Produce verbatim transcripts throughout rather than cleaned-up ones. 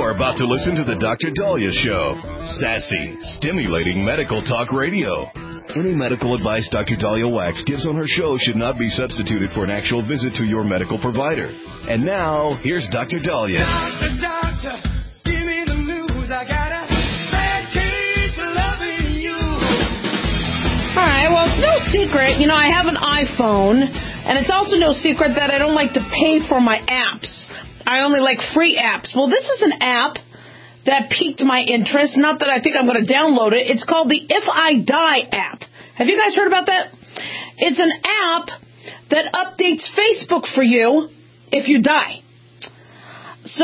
are about to listen to the Doctor Dahlia Show. Sassy, stimulating medical talk radio. Any medical advice Doctor Dahlia Wax gives on her show should not be substituted for an actual visit to your medical provider. And now, here's Doctor Dahlia. Doctor, doctor, give me the news. I got a bad case of loving you. All right, well, it's no secret. You know, I have an iPhone, and it's also no secret that I don't like to pay for my apps. I only like free apps. Well, this is an app that piqued my interest. Not that I think I'm going to download it. It's called the If I Die app. Have you guys heard about that? It's an app that updates Facebook for you if you die. So,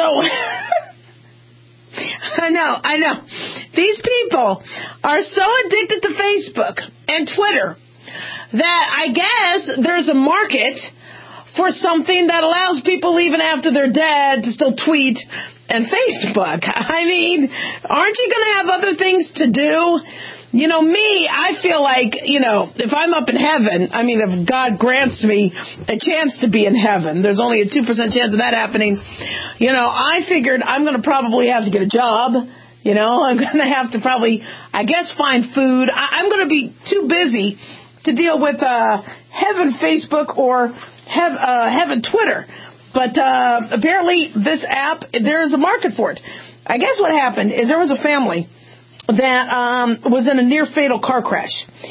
I know, I know. These people are so addicted to Facebook and Twitter that I guess there's a market for something that allows people even after they're dead to still tweet and Facebook. I mean, aren't you going to have other things to do? You know, me, I feel like, you know, if I'm up in heaven, I mean, if God grants me a chance to be in heaven, there's only a two percent chance of that happening. You know, I figured I'm going to probably have to get a job. You know, I'm going to have to probably, I guess, find food. I- I'm going to be too busy to deal with uh, heaven Facebook or Hev- uh, heaven Twitter. But uh, apparently this app, there is a market for it. I guess what happened is there was a family that um, was in a near-fatal car crash.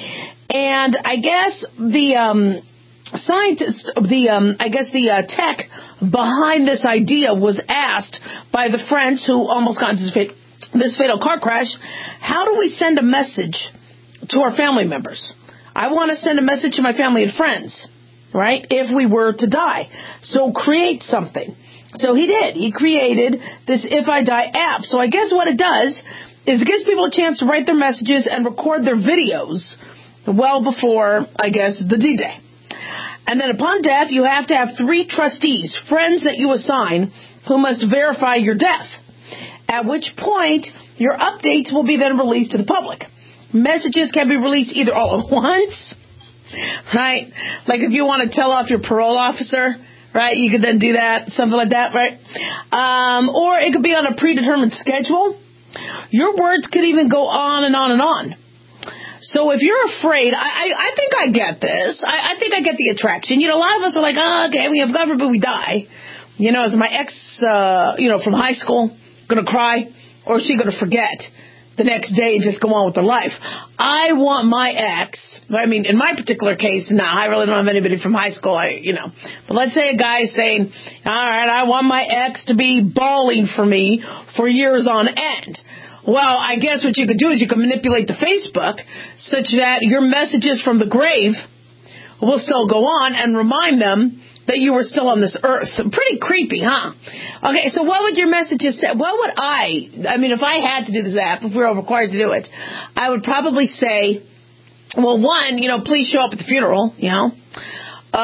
And I guess the um, scientist, the um, I guess the uh, tech behind this idea was asked by the friends who almost got into this, fat- this fatal car crash, how do we send a message to our family members? I want to send a message to my family and friends, right, if we were to die. So create something. So he did. He created this If I Die app. So I guess what it does is it gives people a chance to write their messages and record their videos well before, I guess, the D-Day. And then upon death, you have to have three trustees, friends that you assign, who must verify your death, at which point your updates will be then released to the public. Messages can be released either all at once, right? Like if you want to tell off your parole officer, right, you could then do that, something like that, right? Um, or it could be on a predetermined schedule. Your words could even go on and on and on. So if you're afraid, I, I, I think I get this. I, I think I get the attraction. You know, a lot of us are like, oh, okay, we have God forbid we die. You know, is my ex, uh, you know, from high school going to cry? Or is she going to forget the next day and just go on with their life? I want my ex, I mean, in my particular case, no, I really don't have anybody from high school, I, you know. But let's say a guy is saying, all right, I want my ex to be bawling for me for years on end. Well, I guess what you could do is you could manipulate the Facebook such that your messages from the grave will still go on and remind them that you were still on this earth. Pretty creepy, huh? Okay, so what would your messages say? What would I, I mean, if I had to do this app, if we were required to do it, I would probably say, well, one, you know, please show up at the funeral, you know. Uh,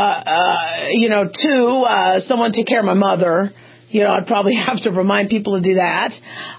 uh, you know, two, uh, someone take care of my mother. You know, I'd probably have to remind people to do that.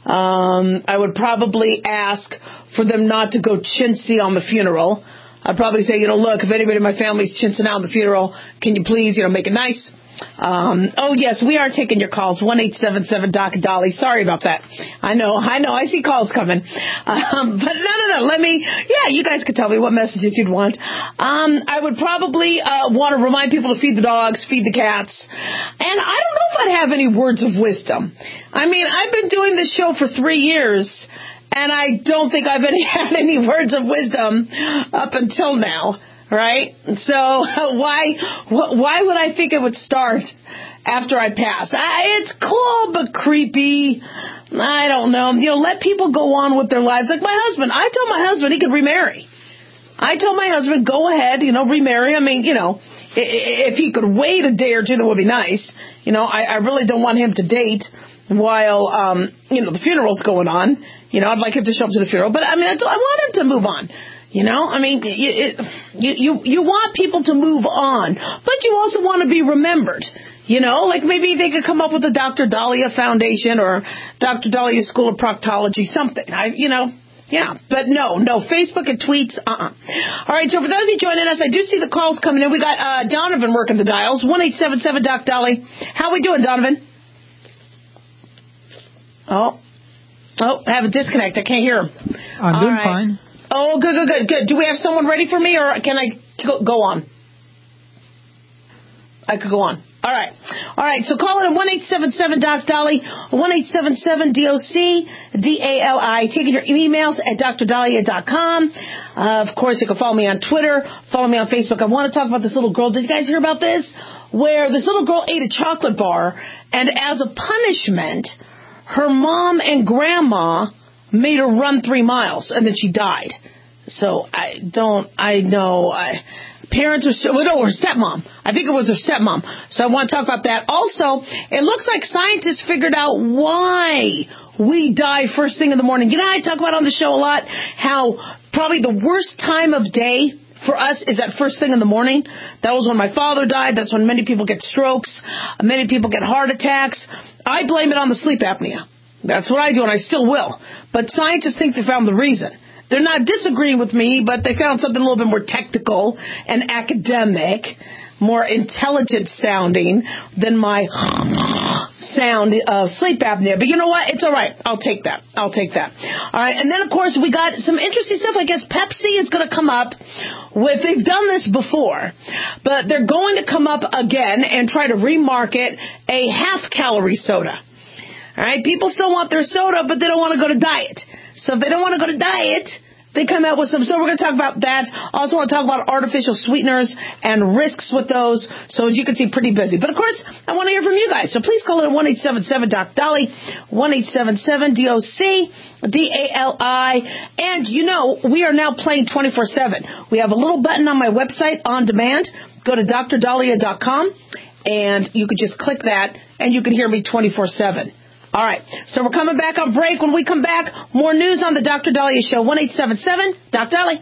Um, I would probably ask for them not to go chintzy on the funeral. I'd probably say, you know, look, if anybody in my family's chintzing out the funeral, can you please, you know, make it nice? Um, oh, yes, we are taking your calls. one eight seven seven D O C Dolly. Sorry about that. I know, I know. I see calls coming. Um, but no, no, no. Let me, yeah, you guys could tell me what messages you'd want. Um, I would probably uh, want to remind people to feed the dogs, feed the cats. And I don't know if I'd have any words of wisdom. I mean, I've been doing this show for three years. And I don't think I've any, had any words of wisdom up until now, right? So why why would I think it would start after I pass? I, it's cool but creepy. I don't know. You know, let people go on with their lives. Like my husband. I told my husband he could remarry. I told my husband, go ahead, you know, remarry. I mean, you know, if he could wait a day or two, that would be nice. You know, I, I really don't want him to date while, um, you know, the funeral's going on. You know, I'd like him to show up to the funeral. But, I mean, I, I want him to move on. You know, I mean, you, it, you, you, you want people to move on. But you also want to be remembered. You know, like maybe they could come up with a Doctor Dahlia Foundation or Doctor Dahlia School of Proctology, something. I, you know, yeah. But no, no, Facebook and tweets, uh-uh. All right, so for those of you joining us, I do see the calls coming in. We got uh, Donovan working the dials, one eight seven seven D O C Dolly. How we doing, Donovan? Oh. Oh, I have a disconnect. I can't hear him. I'm All doing right. fine. Oh, good, good, good, good. Do we have someone ready for me, or can I go, go on? I could go on. All right. All right, so call it at one eight seven seven Doc Dolly, one eight seven seven D O C D A L I. Taking your emails at d r dahlia dot com. Uh, of course, you can follow me on Twitter, follow me on Facebook. I want to talk about this little girl. Did you guys hear about this? Where this little girl ate a chocolate bar, and as a punishment, her mom and grandma made her run three miles, and then she died. So I don't, I know, I... Parents are, well, no, her stepmom. I think it was her stepmom. So I want to talk about that. Also, it looks like scientists figured out why we die first thing in the morning. You know, I talk about on the show a lot how probably the worst time of day for us is that first thing in the morning. That was when my father died. That's when many people get strokes. Many people get heart attacks. I blame it on the sleep apnea. That's what I do, and I still will. But scientists think they found the reason. They're not disagreeing with me, but they found something a little bit more technical and academic, more intelligent sounding than my sound of sleep apnea. But you know what? It's all right. I'll take that. I'll take that. All right. And then, of course, we got some interesting stuff. I guess Pepsi is going to come up with, they've done this before, but they're going to come up again and try to remarket a half-calorie soda. All right. People still want their soda, but they don't want to go to diet. So if they don't want to go to diet, they come out with some. So we're going to talk about that. Also want to talk about artificial sweeteners and risks with those. So as you can see, pretty busy. But of course, I want to hear from you guys. So please call it at one eight seven seven Doc Dolly, one eight seven seven D O C D A L I. And you know, we are now playing twenty-four seven. We have a little button on my website on demand. Go to d r dahlia dot com and you could just click that and you can hear me twenty-four seven. All right, so we're coming back on break. When we come back, more news on the Doctor Dahlia Show. one eight seven seven Doc Dolly.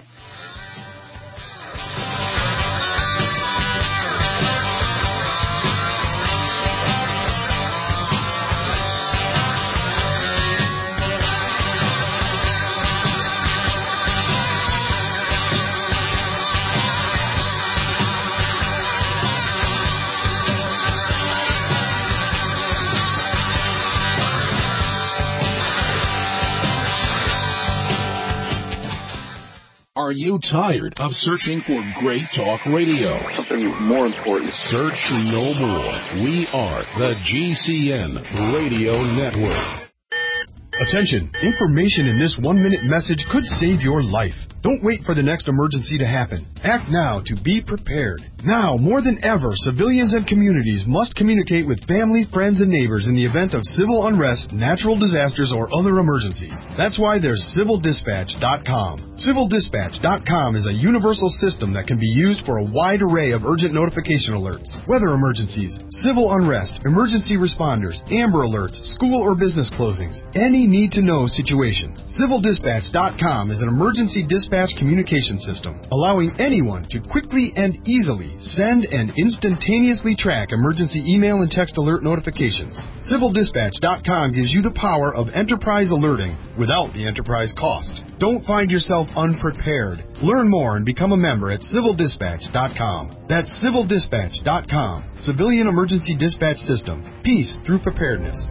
Are you tired of searching for great talk radio? Something more important. Search no more. We are the G C N Radio Network. Attention! Information in this one-minute message could save your life. Don't wait for the next emergency to happen. Act now to be prepared. Now, more than ever, civilians and communities must communicate with family, friends, and neighbors in the event of civil unrest, natural disasters, or other emergencies. That's why there's civil dispatch dot com. civil dispatch dot com is a universal system that can be used for a wide array of urgent notification alerts, weather emergencies, civil unrest, emergency responders, Amber Alerts, school or business closings, any need-to-know situation. civil dispatch dot com is an emergency dispatch communication system, allowing anyone to quickly and easily send and instantaneously track emergency email and text alert notifications. civil dispatch dot com gives you the power of enterprise alerting without the enterprise cost. Don't find yourself unprepared. Learn more and become a member at civil dispatch dot com. That's civil dispatch dot com. Civilian Emergency Dispatch System. Peace through preparedness.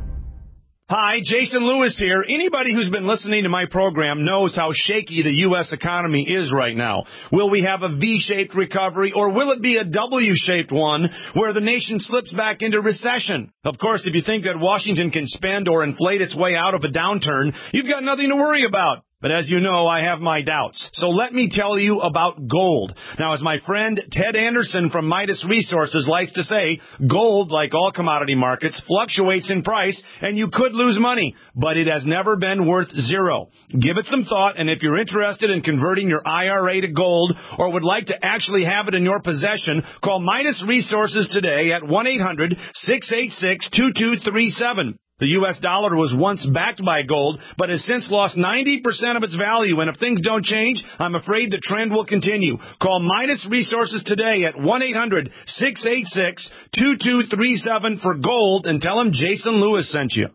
Hi, Jason Lewis here. Anybody who's been listening to my program knows how shaky the U S economy is right now. Will we have a V-shaped recovery, or will it be a W-shaped one where the nation slips back into recession? Of course, if you think that Washington can spend or inflate its way out of a downturn, you've got nothing to worry about. But as you know, I have my doubts. So let me tell you about gold. Now, as my friend Ted Anderson from Midas Resources likes to say, gold, like all commodity markets, fluctuates in price, and you could lose money, but it has never been worth zero. Give it some thought, and if you're interested in converting your I R A to gold or would like to actually have it in your possession, call Midas Resources today at one eight hundred six eight six two two three seven. The U S dollar was once backed by gold, but has since lost ninety percent of its value. And if things don't change, I'm afraid the trend will continue. Call Midas Resources today at one eight hundred six eight six two two three seven for gold and tell them Jason Lewis sent you.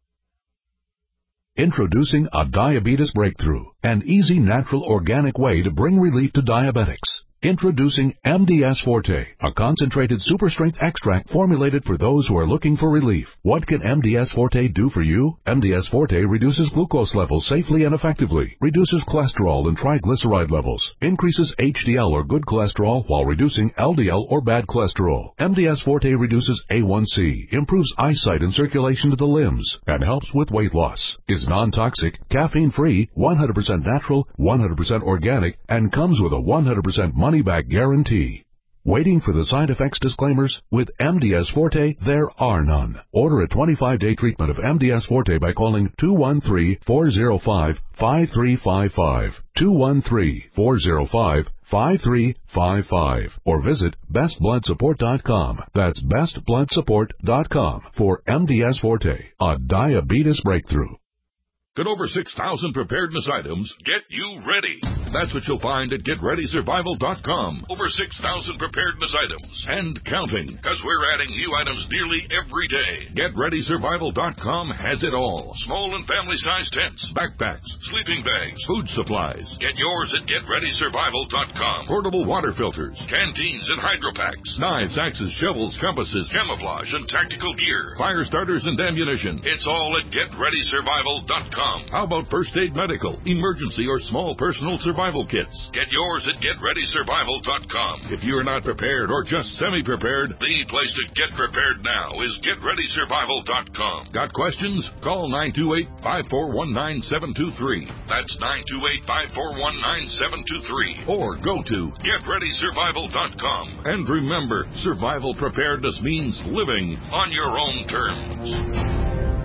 Introducing a diabetes breakthrough, an easy, natural, organic way to bring relief to diabetics. Introducing M D S Forte, a concentrated super strength extract formulated for those who are looking for relief. What can M D S Forte do for you? M D S Forte reduces glucose levels safely and effectively, reduces cholesterol and triglyceride levels, increases H D L or good cholesterol while reducing L D L or bad cholesterol. M D S Forte reduces A one C, improves eyesight and circulation to the limbs, and helps with weight loss. Is non-toxic, caffeine-free, one hundred percent natural, one hundred percent organic, and comes with a one hundred percent money-back guarantee. Waiting for the side effects disclaimers? With M D S Forte, there are none. Order a twenty-five day treatment of M D S Forte by calling two one three, four zero five, five three five five, two one three, four zero five, five three five five, or visit best blood support dot com. That's best blood support dot com for M D S Forte, a diabetes breakthrough. Get over six thousand preparedness items. Get you ready. That's what you'll find at get ready survival dot com. Over six thousand preparedness items. And counting, because we're adding new items nearly every day. get ready survival dot com has it all. Small and family-sized tents, backpacks, sleeping bags, food supplies. Get yours at get ready survival dot com. Portable water filters, canteens and hydro packs, knives, axes, shovels, compasses, camouflage, and tactical gear, fire starters and ammunition. It's all at get ready survival dot com. How about first aid medical, emergency, or small personal survival kits? Get yours at get ready survival dot com. If you're not prepared or just semi-prepared, the place to get prepared now is get ready survival dot com. Got questions? Call nine two eight, five four one nine, seven two three. That's nine two eight, five four one nine, seven two three. Or go to get ready survival dot com. And remember, survival preparedness means living on your own terms.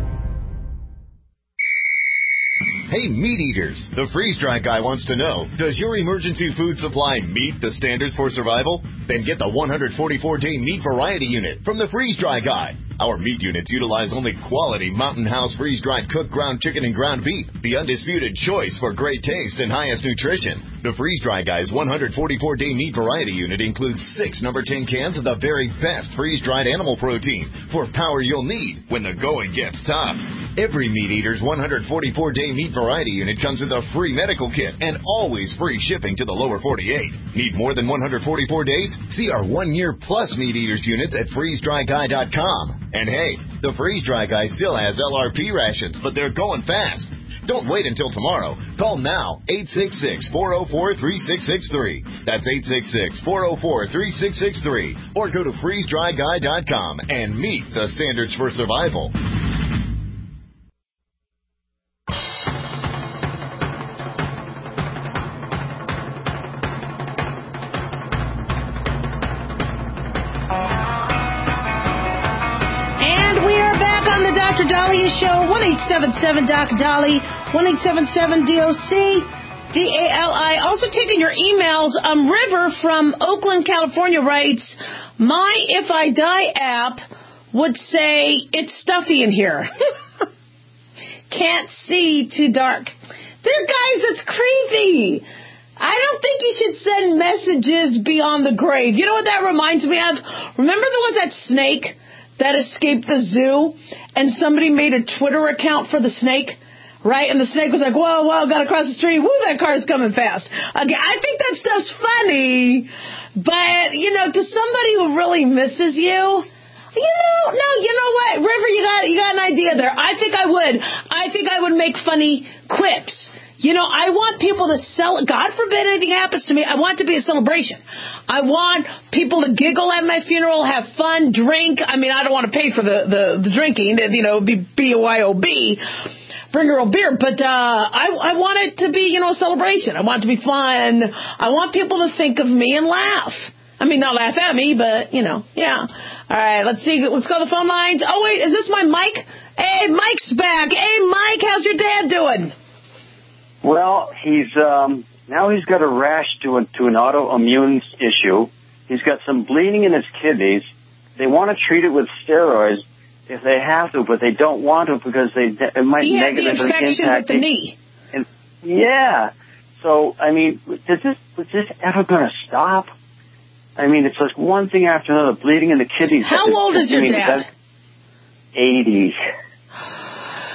Hey, meat eaters, the freeze-dry guy wants to know, does your emergency food supply meet the standards for survival? Then get the one hundred forty-four day meat variety unit from the freeze-dry guy. Our meat units utilize only quality Mountain House freeze-dried cooked ground chicken and ground beef, the undisputed choice for great taste and highest nutrition. The freeze-dry guy's one hundred forty-four day meat variety unit includes six number ten cans of the very best freeze-dried animal protein for power you'll need when the going gets tough. Every meat eater's one hundred forty-four day meat variety unit comes with a free medical kit and always free shipping to the lower forty-eight. Need more than one hundred forty-four days? See our one-year plus meat eaters units at freeze dry guy dot com. And hey, the freeze-dry guy still has L R P rations, but they're going fast. Don't wait until tomorrow. Call now, eight six six, four oh four, three six six three. That's eight six six, four oh four, three six six three. Or go to freeze dry guy dot com and meet the standards for survival. Doctor Dahlia Show, one eight seven seven D O C Dolly, one eight seven seven D O C D A L I. Also taking your emails. Um, River from Oakland, California writes, my If I Die app would say it's stuffy in here. Can't see, too dark. This guys, that's creepy. I don't think you should send messages beyond the grave. You know what that reminds me of? Remember there was that snake that escaped the zoo, and somebody made a Twitter account for the snake, right? And the snake was like, whoa, whoa, got across the street. Woo, that car's coming fast. Okay, I think that stuff's funny, but, you know, to somebody who really misses you, you know, no, you know what, River, you got, you got an idea there. I think I would. I think I would make funny quips. You know, I want people to sell, God forbid anything happens to me, I want it to be a celebration. I want people to giggle at my funeral, have fun, drink. I mean, I don't want to pay for the, the, the drinking, you know, be B Y O B, bring your own beer, but uh, I, I want it to be, you know, a celebration. I want it to be fun. I want people to think of me and laugh. I mean, not laugh at me, but, you know, yeah. All right, let's see. Let's go to the phone lines. Oh, wait, is this my Mike? Hey, Mike's back. Hey, Mike, how's your dad doing? Well, he's um, now he's got a rash to, a, to an autoimmune issue. He's got some bleeding in his kidneys. They want to treat it with steroids if they have to, but they don't want to because they it might he had negatively the infection impact with the knee. And, yeah. So, I mean, is this, is this ever going to stop? I mean, it's like one thing after another, bleeding in the kidneys. How old is your dad? eighty.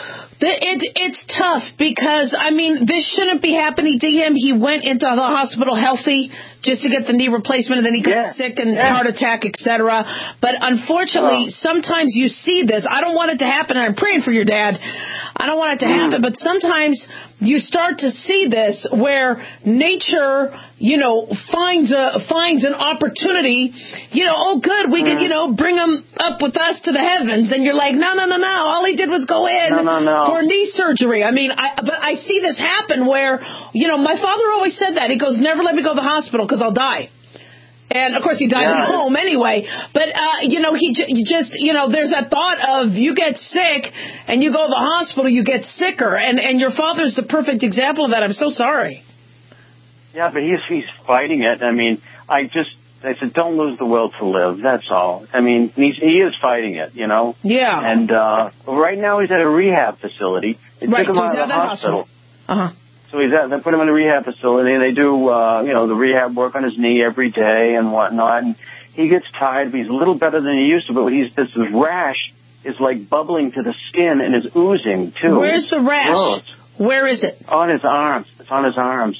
It, it's tough because, I mean, this shouldn't be happening to him. He went into the hospital healthy just to get the knee replacement, and then he got Yeah. sick and Yeah. heart attack, et cetera. But unfortunately, Oh. sometimes you see this. I don't want it to happen, and I'm praying for your dad. I don't want it to Mm. happen, but sometimes you start to see this where nature, you know, finds a finds an opportunity. You know, oh, good, we could, Mm. you know, bring him up with us to the heavens, and you're like, no, no, no, no. All he did was go in No, no, no. for knee surgery. I mean, I, but I see this happen where, you know, my father always said that. He goes, never let me go to the hospital because I'll die. And, of course, he died Yeah. at home anyway. But, uh, you know, he j- you just, you know, there's that thought of you get sick and you go to the hospital, you get sicker. And, and your father's the perfect example of that. I'm so sorry. Yeah, but he's he's fighting it. I mean, I just I said, don't lose the will to live. That's all. I mean, he's, he is fighting it, you know. Yeah. And uh, right now he's at a rehab facility. They Right, took him so out he's of at the that hospital. Uh-huh. So he's at, they put him in a rehab facility, and they do, uh, you know, the rehab work on his knee every day and whatnot. And he gets tired, but he's a little better than he used to. But he's this rash is like bubbling to the skin and is oozing too. Where's the rash? Gross. Where is it? On his arms. It's on his arms.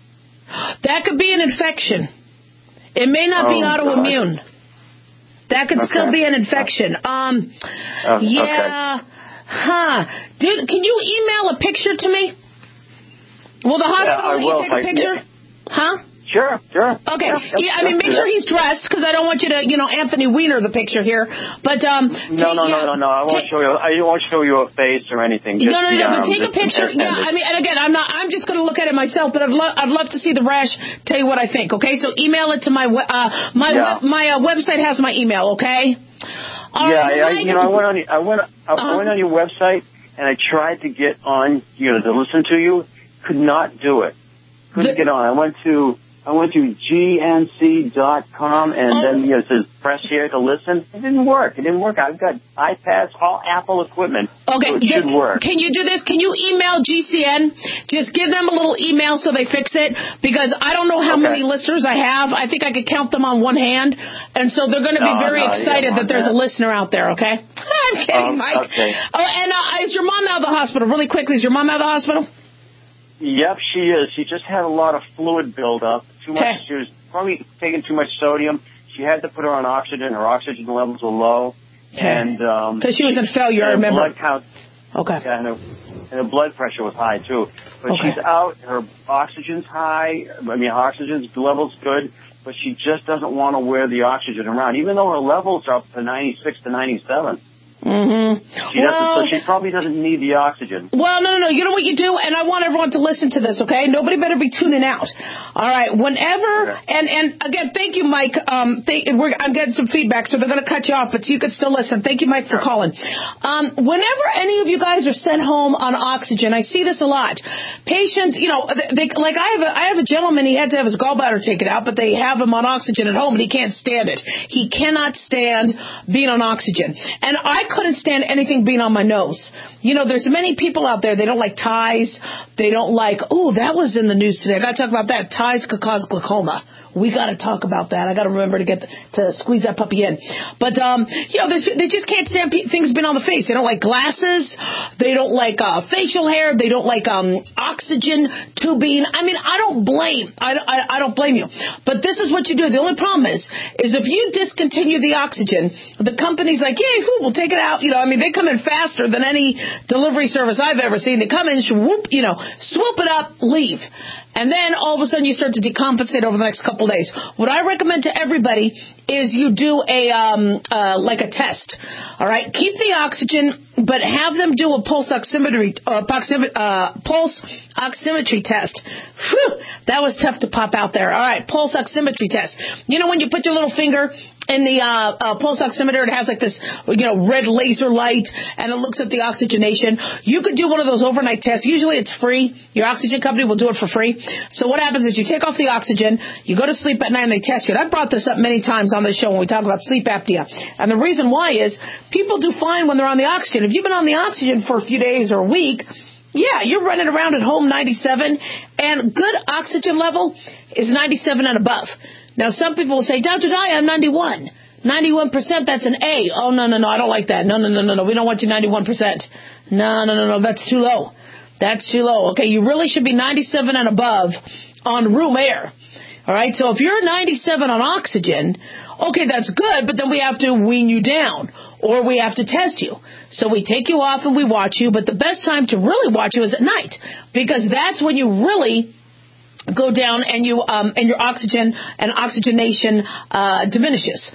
That could be an infection. It may not be Oh, autoimmune. That could Okay. still be an infection. Um, Oh, yeah. Huh. Dude, can you email a picture to me? Will the hospital I let you will take if I a picture? can. Huh? Sure, sure. Okay. Yeah, Yeah, I mean, let's make do sure that. he's dressed because I don't want you to, you know, Anthony Weiner the picture here. But um, No, take- no, no, yeah, no, no. I won't take- show you. I won't show you a face or anything. Just no, no, the no. But arms take a and- picture. and- Yeah, I mean, and again, I'm not. I'm just going to look at it myself. But I'd love. I'd love to see the rash. Tell you what I think. Okay, so email it to my we- uh my Yeah. web, my uh, website has my email. Okay. All yeah, right, I, I, Mike. you know, I went on. I went. I Uh-huh. went on your website and I tried to get on. You know, to listen to you. Could not do it. Couldn't The- get on. I went to. I went to G N C dot com and Oh. then, you know, it says press here to listen. It didn't work. It didn't work. I've got iPads, all Apple equipment. Okay, So it th- should work. Can you do this? Can you email G C N? Just give them a little email so they fix it, because I don't know how Okay. many listeners I have. I think I could count them on one hand, and so they're going to be No, very no, you excited don't that want there's that. a listener out there, okay? I'm kidding, Um, Mike. okay. Oh, and uh, is your mom out of the hospital? Really quickly, is your mom out of the hospital? Yep, she is. She just had a lot of fluid buildup. Too much. Okay. She was probably taking too much sodium. She had to put her on oxygen. Her oxygen levels were low, Okay. and um, Because she was in failure, I her remember. blood count, Okay. yeah, and her, and her blood pressure was high too. But Okay. she's out. Her oxygen's high. I mean, her oxygen's levels good, but she just doesn't want to wear the oxygen around, even though her levels are up to ninety-six to ninety-seven. Mm-hmm. She doesn't. So she probably doesn't need the oxygen. Well, no, no, no. You know what you do? And I want everyone to listen to this, okay? Nobody better be tuning out. All right. Whenever, Okay. and, and again, thank you, Mike. Um, they, we're, I'm getting some feedback, so they're going to cut you off, but you can still listen. Thank you, Mike, for calling. Um, whenever any of you guys are sent home on oxygen, I see this a lot. Patients, you know, they, they, like I have a, I have a gentleman, he had to have his gallbladder taken out, but they have him on oxygen at home, and he can't stand it. He cannot stand being on oxygen. And I couldn't stand anything being on my nose. You know, there's many people out there, they don't like ties. They don't like, oh, that was in the news today. I got to talk about that. Ties could cause glaucoma. We got to talk about that. I got to remember to get the, to squeeze that puppy in. But, um, you know, they, they just can't stand pe- things being on the face. They don't like glasses. They don't like uh, facial hair. They don't like um, oxygen tubing. I mean, I don't blame. I, I, I don't blame you. But this is what you do. The only problem is, is if you discontinue the oxygen, the company's like, yay, whoo, we'll take it out. You know, I mean, they come in faster than any delivery service I've ever seen. They come in, whoop, you know, swoop it up, leave. And then all of a sudden you start to decompensate over the next couple of days. What I recommend to everybody is you do a, um, uh, like a test. All right. Keep the oxygen, but have them do a pulse oximetry, uh, proximi- uh, pulse oximetry test. Whew, that was tough to pop out there. All right. Pulse oximetry test. You know, when you put your little finger in the uh, uh, pulse oximeter, it has like this, you know, red laser light, and it looks at the oxygenation. You could do one of those overnight tests. Usually it's free. Your oxygen company will do it for free. So what happens is you take off the oxygen, you go to sleep at night, and they test you. And I've brought this up many times on this show when we talk about sleep apnea. And the reason why is people do fine when they're on the oxygen. If you've been on the oxygen for a few days or a week, yeah, you're running around at home ninety-seven, and good oxygen level is ninety-seven and above. Now, some people will say, Doctor Dye, I'm ninety-one. ninety-one percent, that's an A. Oh, no, no, no, I don't like that. No, no, no, no, no, we don't want you ninety-one percent. No, no, no, no, that's too low. That's too low. Okay, you really should be ninety-seven and above on room air. All right, so if you're ninety-seven on oxygen, okay, that's good, but then we have to wean you down, or we have to test you. So we take you off and we watch you, but the best time to really watch you is at night, because that's when you really go down and you um, and your oxygen and oxygenation uh, diminishes.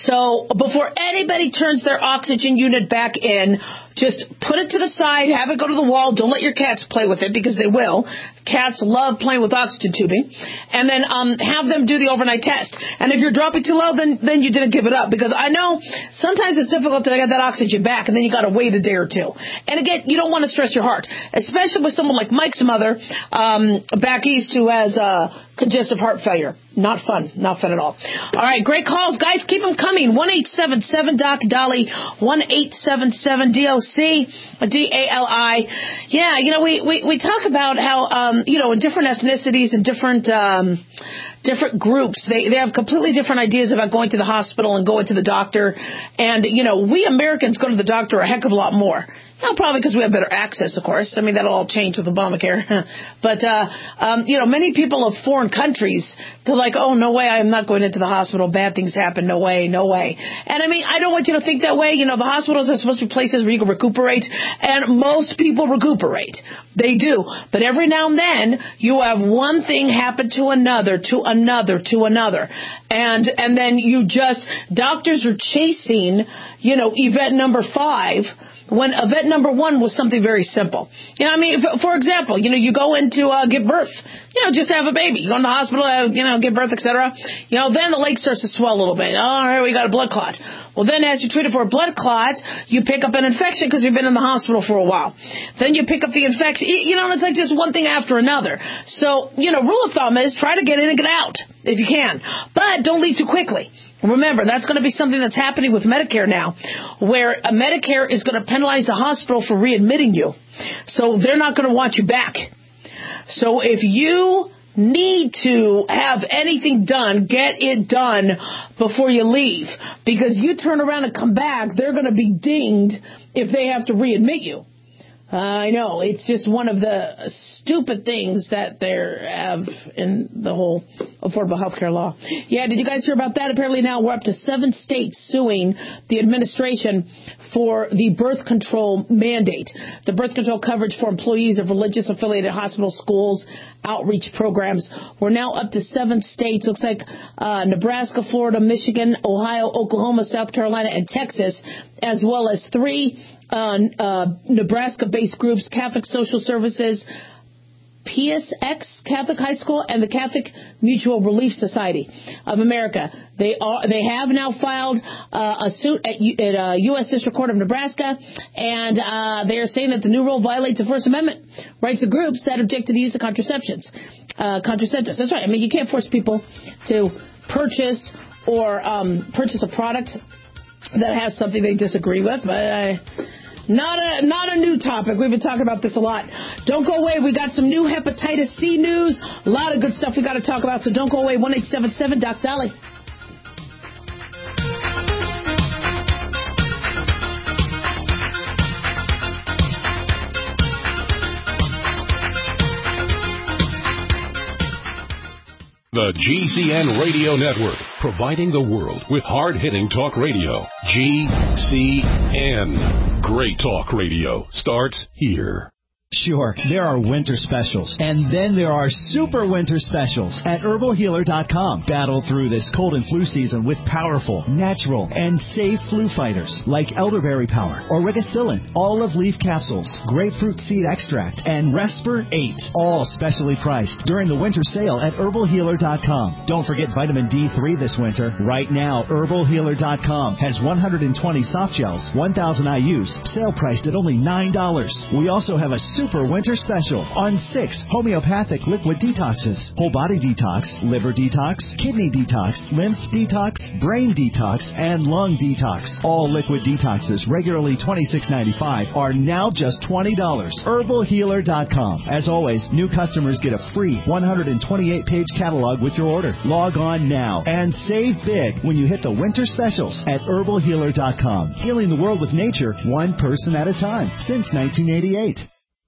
So before anybody turns their oxygen unit back in, just put it to the side, have it go to the wall. Don't let your cats play with it, because they will. Cats love playing with oxygen tubing. And then um, have them do the overnight test. And if you're dropping too low, then then you didn't give it up. Because I know sometimes it's difficult to get that oxygen back, and then you got to wait a day or two. And again, you don't want to stress your heart, especially with someone like Mike's mother um, back east who has uh, congestive heart failure. Not fun. Not fun at all. All right, great calls. Guys, keep them coming. one eight seven seven Doc Dolly, one eight seven seven D O C, D A L I. Yeah, you know, we, we, we talk about how, um, you know, in different ethnicities and different um, different groups, they, they have completely different ideas about going to the hospital and going to the doctor. And, you know, we Americans go to the doctor a heck of a lot more. You know, probably because we have better access, of course. I mean, that'll all change with Obamacare. But, uh, um, you know, many people of foreign countries, they're like, oh, no way, I'm not going into the hospital. Bad things happen. No way, no way. And, I mean, I don't want you to think that way. You know, the hospitals are supposed to be places where you can recuperate, and most people recuperate. They do. But every now and then, you have one thing happen to another, to another, to another. And, and then you just, doctors are chasing, you know, event number five, when event number one was something very simple. You know, I mean, for, for example, you know, you go in to uh, give birth, you know, just have a baby. You go in the hospital, uh, you know, give birth, et cetera. You know, then the leg starts to swell a little bit. Oh, here we got a blood clot. Well, then as you treat it for a blood clot, you pick up an infection because you've been in the hospital for a while. Then you pick up the infection. You know, it's like just one thing after another. So, you know, rule of thumb is try to get in and get out if you can. But don't leave too quickly. Remember, that's going to be something that's happening with Medicare now, where a Medicare is going to penalize the hospital for readmitting you. So they're not going to want you back. So if you need to have anything done, get it done before you leave. Because you turn around and come back, they're going to be dinged if they have to readmit you. Uh, I know, it's just one of the stupid things that they have in the whole affordable health care law. Yeah, did you guys hear about that? Apparently now we're up to seven states suing the administration for the birth control mandate. The birth control coverage for employees of religious affiliated hospitals, schools, outreach programs. We're now up to seven states. Looks like uh, Nebraska, Florida, Michigan, Ohio, Oklahoma, South Carolina, and Texas, as well as three Uh, uh, Nebraska-based groups, Catholic Social Services, P S X Catholic High School, and the Catholic Mutual Relief Society of America. They are they have now filed uh, a suit at, U, at uh, U S District Court of Nebraska, and uh, they are saying that the new rule violates the First Amendment rights of groups that object to the use of contraceptions. Uh, contraceptives. That's right. I mean, you can't force people to purchase or um, purchase a product that has something they disagree with, but uh, not a not a new topic. We've been talking about this a lot. Don't go away. We got some new hepatitis C news. A lot of good stuff we got to talk about, so don't go away. one eight seven seven Doc Dolly. The G C N Radio Network, providing the world with hard-hitting talk radio. G C N. Great talk radio starts here. Sure, there are winter specials, and then there are super winter specials at herbal healer dot com. Battle through this cold and flu season with powerful, natural, and safe flu fighters like elderberry power, origicillin, olive leaf capsules, grapefruit seed extract, and Respir eight, all specially priced during the winter sale at herbal healer dot com. Don't forget vitamin D three this winter. Right now, herbal healer dot com has one hundred twenty soft gels, one thousand I U's, sale priced at only nine dollars. We also have a super super winter special on six homeopathic liquid detoxes. Whole body detox, liver detox, kidney detox, lymph detox, brain detox, and lung detox. All liquid detoxes, regularly twenty-six ninety-five, are now just twenty dollars. herbal healer dot com. As always, new customers get a free one hundred twenty-eight page catalog with your order. Log on now and save big when you hit the winter specials at herbal healer dot com. Healing the world with nature, one person at a time, since nineteen eighty-eight.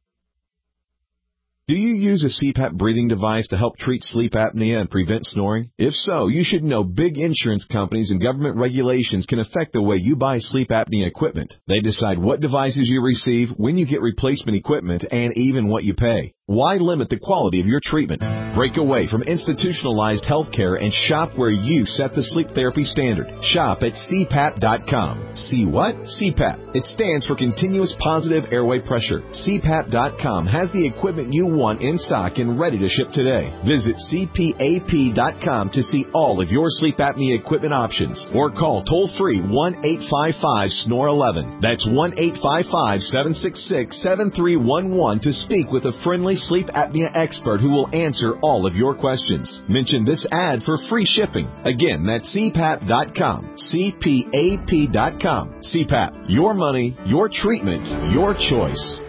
Do you use a C PAP breathing device to help treat sleep apnea and prevent snoring? If so, you should know big insurance companies and government regulations can affect the way you buy sleep apnea equipment. They decide what devices you receive, when you get replacement equipment, and even what you pay. Why limit the quality of your treatment? Break away from institutionalized health care and shop where you set the sleep therapy standard. Shop at C PAP dot com. See what? C PAP. It stands for Continuous Positive Airway Pressure. C PAP dot com has the equipment you want in stock and ready to ship today. Visit C P A P dot com to see all of your sleep apnea equipment options. Or call toll-free one eight five five S N O R eleven. That's one eight five five, seven six six, seven three one one to speak with a friendly sleep apnea expert who will answer all of your questions. Mention this ad for free shipping. Again, that's C PAP dot com. C P A P dot com. C PAP. Your money, your treatment, your choice.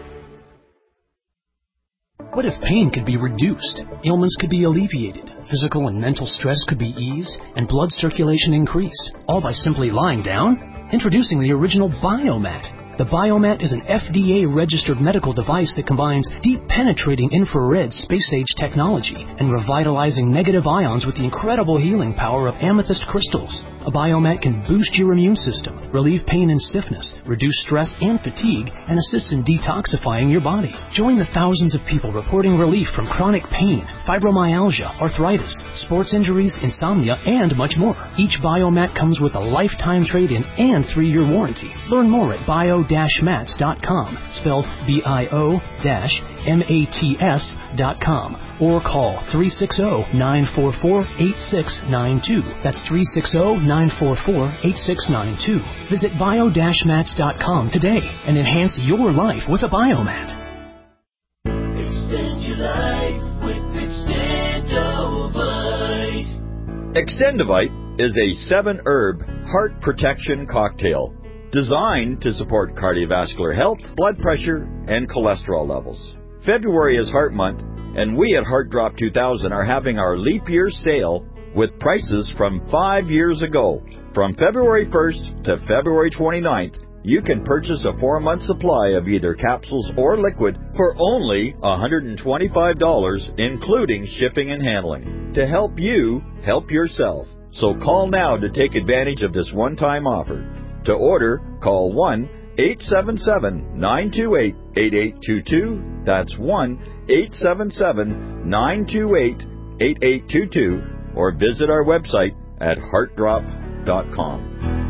What if pain could be reduced, ailments could be alleviated, physical and mental stress could be eased, and blood circulation increased, all by simply lying down? Introducing the original Biomat. The Biomat is an F D A-registered medical device that combines deep-penetrating infrared space-age technology and revitalizing negative ions with the incredible healing power of amethyst crystals. A Biomat can boost your immune system, relieve pain and stiffness, reduce stress and fatigue, and assist in detoxifying your body. Join the thousands of people reporting relief from chronic pain, fibromyalgia, arthritis, sports injuries, insomnia, and much more. Each Biomat comes with a lifetime trade-in and three-year warranty. Learn more at bio dash mats dot com, spelled B I O M A T S dot com, or call three six zero, nine four four, eight six nine two. That's three six zero, nine four four, eight six nine two. Visit bio dash mats dot com today and enhance your life with a Biomat. Extend your life with Extendovite. Extendovite is a seven-herb heart protection cocktail designed to support cardiovascular health, blood pressure, and cholesterol levels. February is Heart Month, and we at Heart Drop two thousand are having our leap year sale with prices from five years ago. From February first to February twenty-ninth, you can purchase a four-month supply of either capsules or liquid for only one hundred twenty-five dollars, including shipping and handling, to help you help yourself. So call now to take advantage of this one-time offer. To order, call one eight seven seven, nine two eight, eight eight two two. That's one eight seven seven, nine two eight, eight eight two two. Or visit our website at heart drop dot com.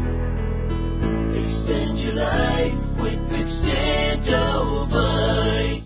Extend your life with Extendovite.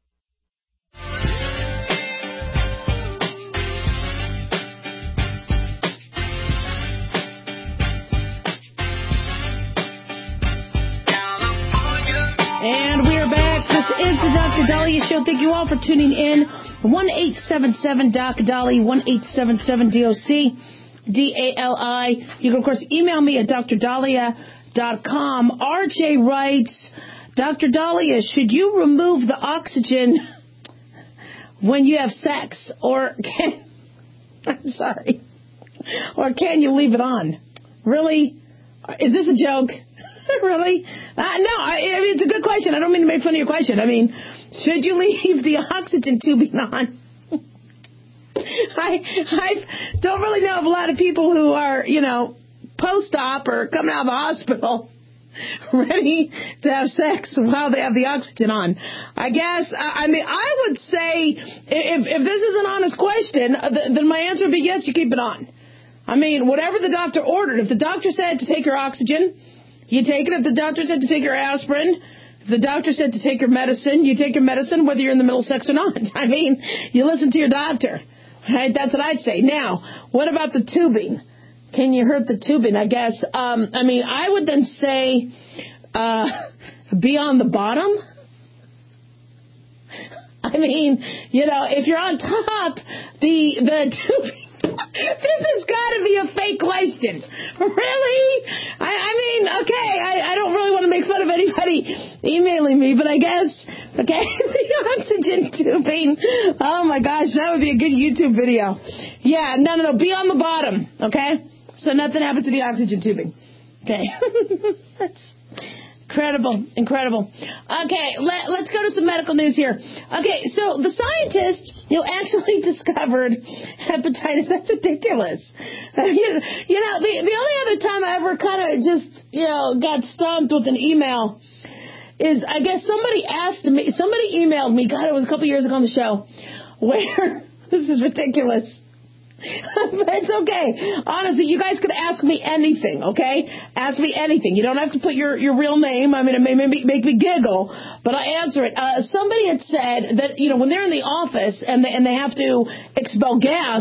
And we are back. This is the Doctor Daliah Show. Thank you all for tuning in. one eight seven seven D O C Dali, one eight seven seven D O C D A L I. You can, of course, email me at d r daliah dot com. R J writes, Doctor Daliah, should you remove the oxygen when you have sex? Or can... I'm sorry. Or can you leave it on? Really? Is this a joke? Really? Uh, no, I, I mean, it's a good question. I don't mean to make fun of your question. I mean, should you leave the oxygen tubing on? I I don't really know of a lot of people who are, you know, post-op or coming out of the hospital ready to have sex while they have the oxygen on. I guess, I, I mean, I would say if, if this is an honest question, then my answer would be yes, you keep it on. I mean, whatever the doctor ordered. If the doctor said to take your oxygen, you take it. If the doctor said to take your aspirin, if the doctor said to take your medicine, you take your medicine whether you're in the middle of sex or not. I mean, you listen to your doctor. Right? That's what I'd say. Now, what about the tubing? Can you hurt the tubing? I guess. Um, I mean, I would then say uh, be on the bottom. I mean, you know, if you're on top, the the this has got to be a fake question. Really? I, I mean, okay, I, I don't really want to make fun of anybody emailing me, but I guess, okay, the oxygen tubing. Oh, my gosh, that would be a good YouTube video. Yeah, no, no, no, be on the bottom, okay? So nothing happened to the oxygen tubing. Okay. That's incredible, incredible. Okay, let, let's go to some medical news here. Okay, so the scientist, you know, actually discovered hepatitis. That's ridiculous. Uh, you, know, you know, the, the only other time I ever kind of just, you know, got stumped with an email is, I guess somebody asked me, somebody emailed me, God, it was a couple years ago on the show, where, this is ridiculous. But it's okay. Honestly, you guys could ask me anything, okay? Ask me anything. You don't have to put your, your real name. I mean, it may make, make me giggle, but I answer it. Uh, somebody had said that, you know, when they're in the office and they, and they have to expel gas,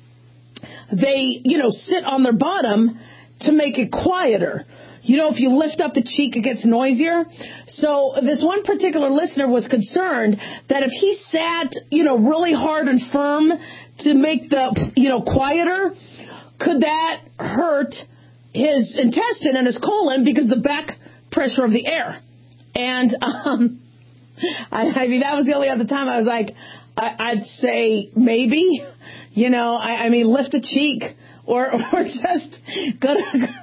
they, you know, sit on their bottom to make it quieter. You know, if you lift up the cheek, it gets noisier. So this one particular listener was concerned that if he sat, you know, really hard and firm to make the, you know, quieter, could that hurt his intestine and his colon because the back pressure of the air? And um, I, I mean, that was the only other time I was like, I, I'd say maybe, you know, I, I mean, lift a cheek or or just go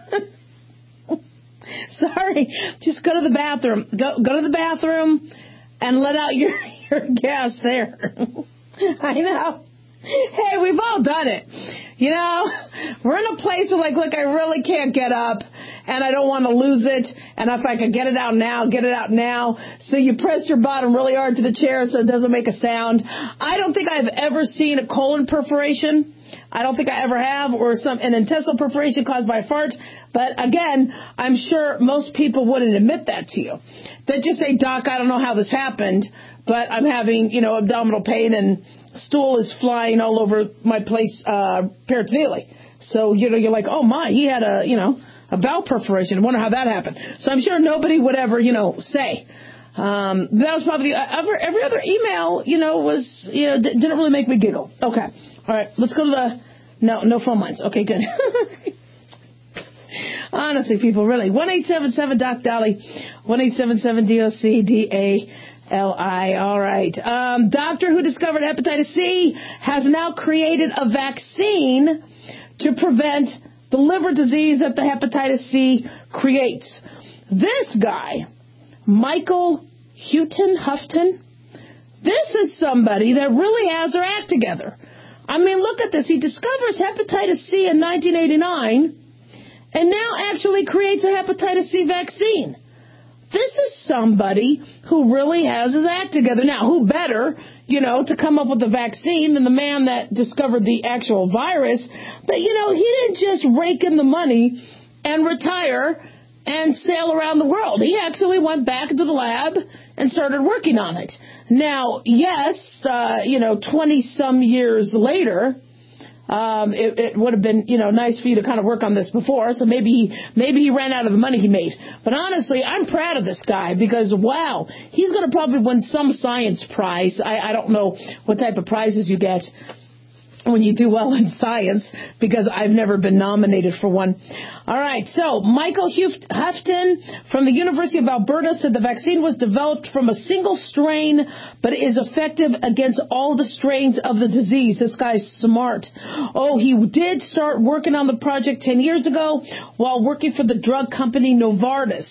to, sorry, just go to the bathroom. Go go to the bathroom and let out your, your gas there. I know. Hey, we've all done it. You know, we're in a place where, like, look, I really can't get up, and I don't want to lose it, and if I can get it out now, get it out now. So you press your bottom really hard to the chair so it doesn't make a sound. I don't think I've ever seen a colon perforation. I don't think I ever have, or some an intestinal perforation caused by a fart. But again, I'm sure most people wouldn't admit that to you. They just say, Doc, I don't know how this happened, but I'm having, you know, abdominal pain and stool is flying all over my place, uh, peritoneally. So, you know, you're like, oh my, he had a, you know, a bowel perforation. I wonder how that happened. So I'm sure nobody would ever, you know, say. Um, that was probably, uh, every, every other email, you know, was, you know, d- didn't really make me giggle. Okay. All right. Let's go to the, no, no phone lines. Okay, good. Honestly, people, really. one eight seven seven D O C Dolly. one eight seven seven D O C D A L I. All right. Um, doctor who discovered hepatitis C has now created a vaccine to prevent the liver disease that the hepatitis C creates. This guy, Michael Houghton, Houghton, this is somebody that really has their act together. I mean, look at this. He discovers hepatitis C in nineteen eighty-nine and now actually creates a hepatitis C vaccine. This is somebody who really has his act together. Now, who better, you know, to come up with a vaccine than the man that discovered the actual virus? But, you know, he didn't just rake in the money and retire and sail around the world. He actually went back into the lab and started working on it. Now, yes, uh, you know, twenty-some years later, Um, it, it would have been, you know, nice for you to kind of work on this before. So maybe he, maybe he ran out of the money he made. But honestly, I'm proud of this guy because, wow, he's going to probably win some science prize. I, I don't know what type of prizes you get when you do well in science because I've never been nominated for one. All right. So Michael Houghton from the University of Alberta said the vaccine was developed from a single strain, but is effective against all the strains of the disease. This guy's smart. Oh, he did start working on the project ten years ago while working for the drug company Novartis.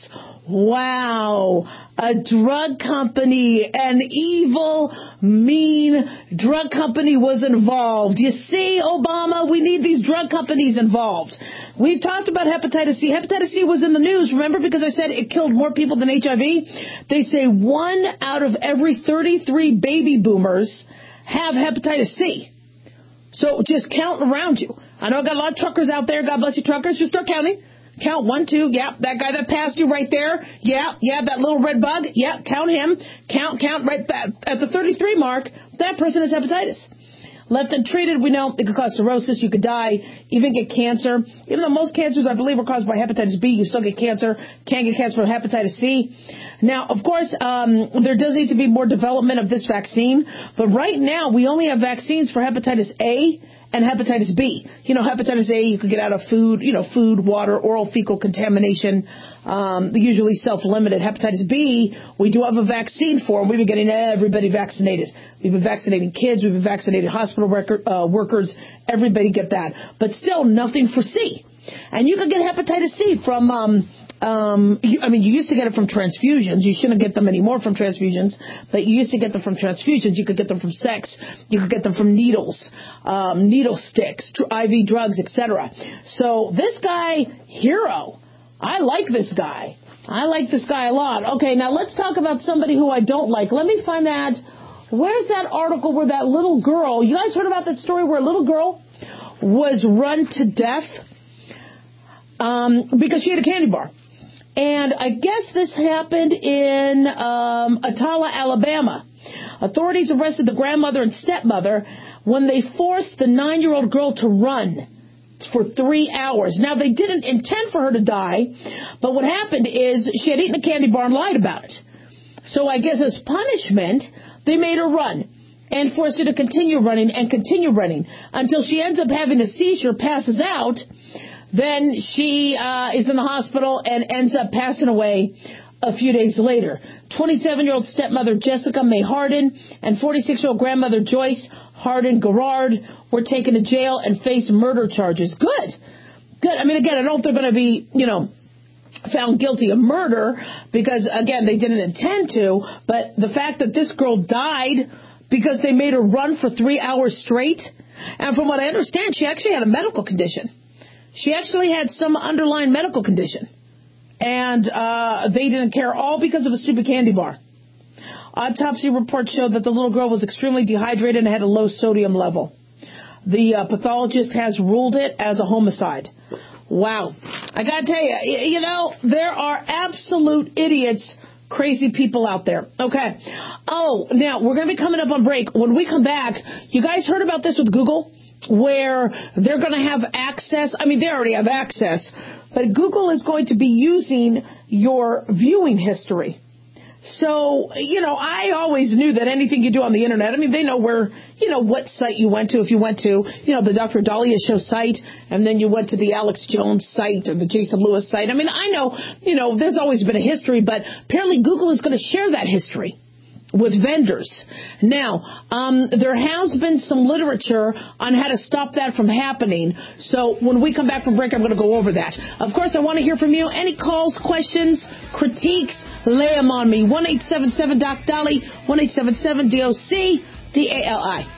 Wow, a drug company, an evil, mean drug company was involved. You see, Obama, we need these drug companies involved. We've talked about hepatitis C. Hepatitis C was in the news, remember, because I said it killed more people than H I V? They say one out of every thirty-three baby boomers have hepatitis C. So just count around you. I know I got a lot of truckers out there. God bless you, truckers. Just start counting. Count one, two, yeah, that guy that passed you right there, yeah, yeah, that little red bug, yeah, count him, count, count right at the thirty-three mark, that person has hepatitis. Left untreated, we know it could cause cirrhosis. You could die, even get cancer. Even though most cancers, I believe, are caused by hepatitis B, you still get cancer. Can't get cancer from hepatitis C. Now, of course, um, there does need to be more development of this vaccine. But right now, we only have vaccines for hepatitis A and hepatitis B. You know, hepatitis A you could get out of food, you know, food, water, oral fecal contamination, um, usually self-limited. Hepatitis B, we do have a vaccine for, and we've been getting everybody vaccinated. We've been vaccinating kids, we've been vaccinating hospital record, uh, workers, everybody get that. But still, nothing for C. And you could get hepatitis C from, um, Um, you, I mean, you used to get it from transfusions. You shouldn't get them anymore from transfusions, but you used to get them from transfusions. You could get them from sex. You could get them from needles, um, needle sticks, I V drugs, et cetera. So this guy, Hero, I like this guy. I like this guy a lot. Okay, now let's talk about somebody who I don't like. Let me find that. Where's that article where that little girl, you guys heard about that story where a little girl was run to death um, because she had a candy bar? And I guess this happened in um, Atala, Alabama. Authorities arrested the grandmother and stepmother when they forced the nine-year-old girl to run for three hours. Now, they didn't intend for her to die, but what happened is she had eaten a candy bar and lied about it. So I guess as punishment, they made her run and forced her to continue running and continue running until she ends up having a seizure, passes out. Then she uh, is in the hospital and ends up passing away a few days later. twenty-seven-year-old stepmother Jessica May Harden and forty-six-year-old grandmother Joyce Harden Garrard were taken to jail and face murder charges. Good. Good. I mean, again, I don't know if they're going to be, you know, found guilty of murder because, again, they didn't intend to. But the fact that this girl died because they made her run for three hours straight, and from what I understand, she actually had a medical condition. She actually had some underlying medical condition, and uh, they didn't care, all because of a stupid candy bar. Autopsy reports showed that the little girl was extremely dehydrated and had a low sodium level. The uh, pathologist has ruled it as a homicide. Wow. I got to tell you, you know, there are absolute idiots, crazy people out there. Okay. Oh, now, we're going to be coming up on break. When we come back, you guys heard about this with Google? Where they're going to have access. I mean, they already have access, but Google is going to be using your viewing history. So, you know, I always knew that anything you do on the Internet, I mean, they know where, you know, what site you went to. If you went to, you know, the Doctor Dahlia Show site, and then you went to the Alex Jones site or the Jason Lewis site. I mean, I know, you know, there's always been a history, but apparently Google is going to share that history with vendors. Now, um, there has been some literature on how to stop that from happening. So when we come back from break, I'm going to go over that. Of course, I want to hear from you. Any calls, questions, critiques, lay them on me. one eight seven seven Doc Dolly, one eight seven seven D O C D A L I.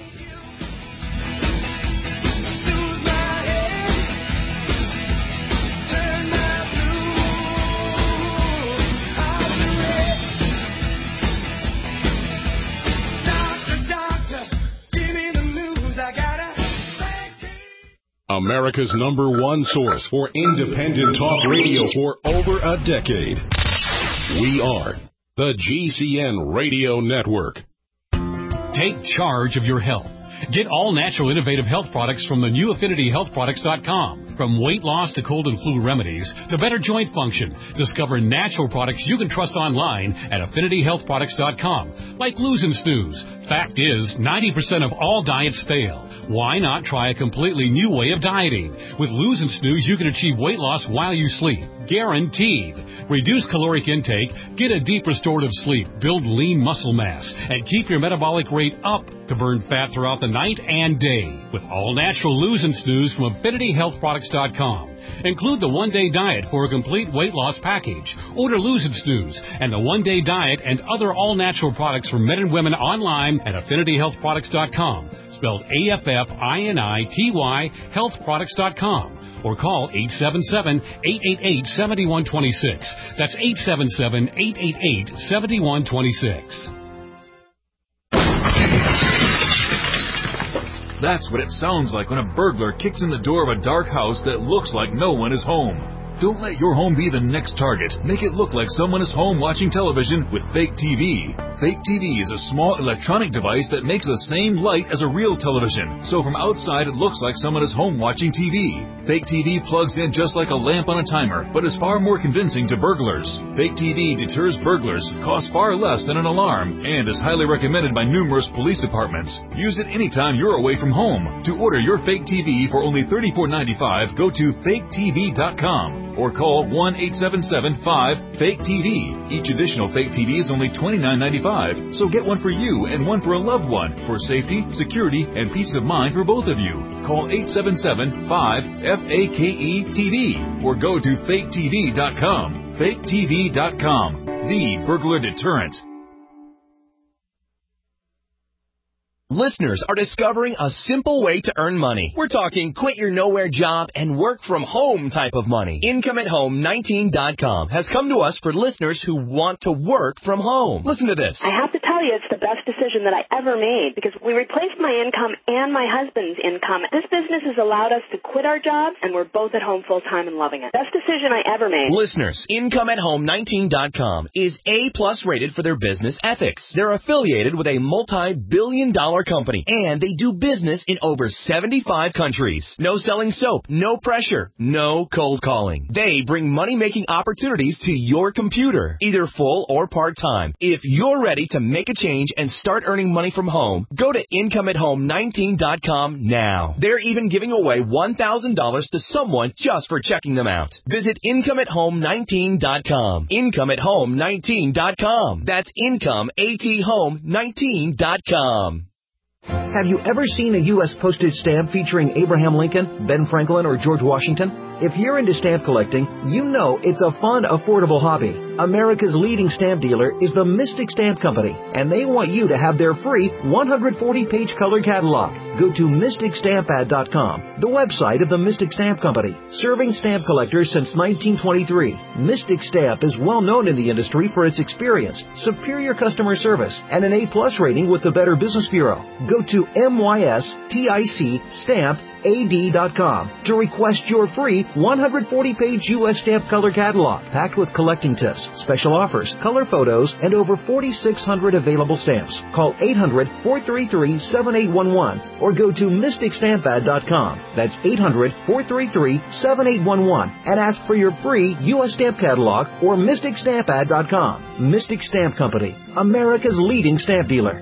America's number one source for independent talk radio for over a decade. We are the G C N Radio Network. Take charge of your health. Get all natural innovative health products from the new affinity health products dot com. From weight loss to cold and flu remedies to better joint function, discover natural products you can trust online at affinity health products dot com. Like Lose and Snooze. Fact is, ninety percent of all diets fail. Why not try a completely new way of dieting? With Lose and Snooze, you can achieve weight loss while you sleep. Guaranteed. Reduce caloric intake, get a deep restorative sleep, build lean muscle mass, and keep your metabolic rate up to burn fat throughout the night and day. With all natural Lose and Snooze from affinity health products dot com. Include the one-day diet for a complete weight loss package. Order Lose and Snooze and the one-day diet and other all-natural products for men and women online at affinity health products dot com. Spelled A F F I N I T Y health products dot com. Or call eight seven seven, eight eight eight, seven one two six. That's eight seven seven, eight eight eight, seven one two six. That's what it sounds like when a burglar kicks in the door of a dark house that looks like no one is home. Don't let your home be the next target. Make it look like someone is home watching television with Fake T V. Fake T V is a small electronic device that makes the same light as a real television, so from outside it looks like someone is home watching T V. Fake T V plugs in just like a lamp on a timer, but is far more convincing to burglars. Fake T V deters burglars, costs far less than an alarm, and is highly recommended by numerous police departments. Use it anytime you're away from home. To order your Fake T V for only thirty-four ninety-five, go to fake T V dot com or call one eight seven seven five fake T V. Each additional Fake T V is only twenty-nine ninety-five, so get one for you and one for a loved one for safety, security, and peace of mind for both of you. Call eight seven seven five F A K E T V or go to fake T V dot com. fake T V dot com, the burglar deterrent. Listeners are discovering a simple way to earn money. We're talking quit your nowhere job and work from home type of money. income at home nineteen dot com has come to us for listeners who want to work from home. Listen to this. I have to tell you, it's the best decision that I ever made because we replaced my income and my husband's income. This business has allowed us to quit our jobs, and we're both at home full time and loving it. Best decision I ever made. Listeners, income at home nineteen dot com is A plus rated for their business ethics. They're affiliated with a multi-billion dollar company, and they do business in over seventy-five countries. No selling soap, no pressure, no cold calling. They bring money-making opportunities to your computer, either full or part-time. If you're ready to make a change and start earning money from home, go to income at home nineteen dot com now. They're even giving away one thousand dollars to someone just for checking them out. Visit income at home nineteen dot com. income at home nineteen dot com. That's income at home nineteen dot com. Have you ever seen a U S postage stamp featuring Abraham Lincoln, Ben Franklin, or George Washington? If you're into stamp collecting, you know it's a fun, affordable hobby. America's leading stamp dealer is the Mystic Stamp Company, and they want you to have their free one hundred forty page color catalog. Go to mystic stamp ad dot com, the website of the Mystic Stamp Company, serving stamp collectors since nineteen twenty-three. Mystic Stamp is well known in the industry for its experience, superior customer service, and an A plus rating with the Better Business Bureau. Go to mystic stamp ad dot com to request your free one hundred forty page U S stamp color catalog, packed with collecting tips, special offers, color photos, and over forty-six hundred available stamps. Call eight hundred, four three three, seven eight one one or go to mystic stamp ad dot com. That's eight hundred, four three three, seven eight one one and ask for your free U S stamp catalog or mystic stamp ad dot com. Mystic Stamp Company, America's leading stamp dealer.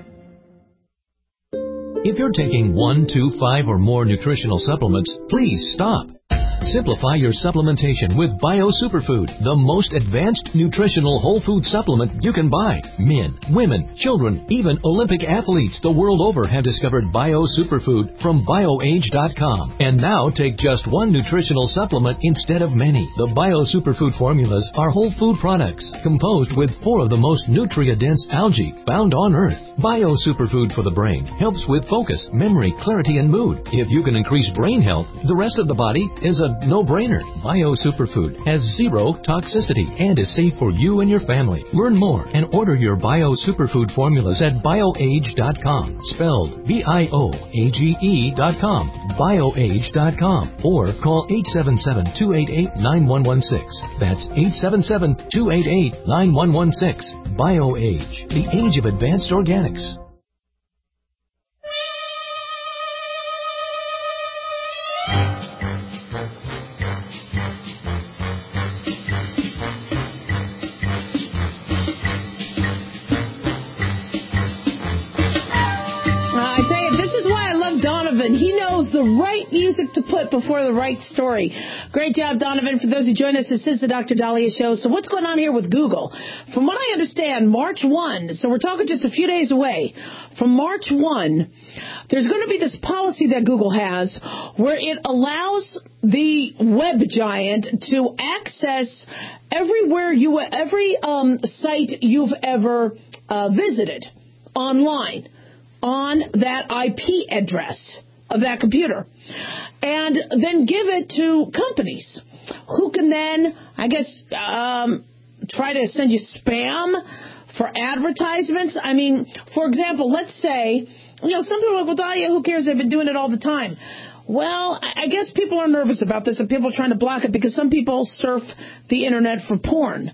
If you're taking one, two, five, or more nutritional supplements, please stop. Simplify your supplementation with Bio Superfood, the most advanced nutritional whole food supplement you can buy. Men, women, children, even Olympic athletes the world over have discovered Bio Superfood from bio age dot com. And now take just one nutritional supplement instead of many. The Bio Superfood formulas are whole food products composed with four of the most nutrient-dense algae found on Earth. Bio Superfood for the brain helps with focus, memory, clarity, and mood. If you can increase brain health, the rest of the body is a no-brainer. Bio Superfood has zero toxicity and is safe for you and your family. Learn more and order your Bio Superfood formulas at bio age dot com, spelled B I O A G E dot com, bio age dot com, or call eight seven seven, two eight eight, nine one one six. That's eight seven seven, two eight eight, nine one one six. BioAge, the age of advanced organics. He knows the right music to put before the right story. Great job, Donovan. For those who join us, this is the Doctor Dahlia Show. So what's going on here with Google? From what I understand, March first, so we're talking just a few days away, from March first, there's going to be this policy that Google has where it allows the web giant to access everywhere you, every um, site you've ever uh, visited online on that I P address of that computer, and then give it to companies who can then, I guess, um, try to send you spam for advertisements. I mean, for example, let's say, you know, some people are like, well, Dahlia, who cares? They've been doing it all the time. Well, I guess people are nervous about this and people are trying to block it because some people surf the internet for porn.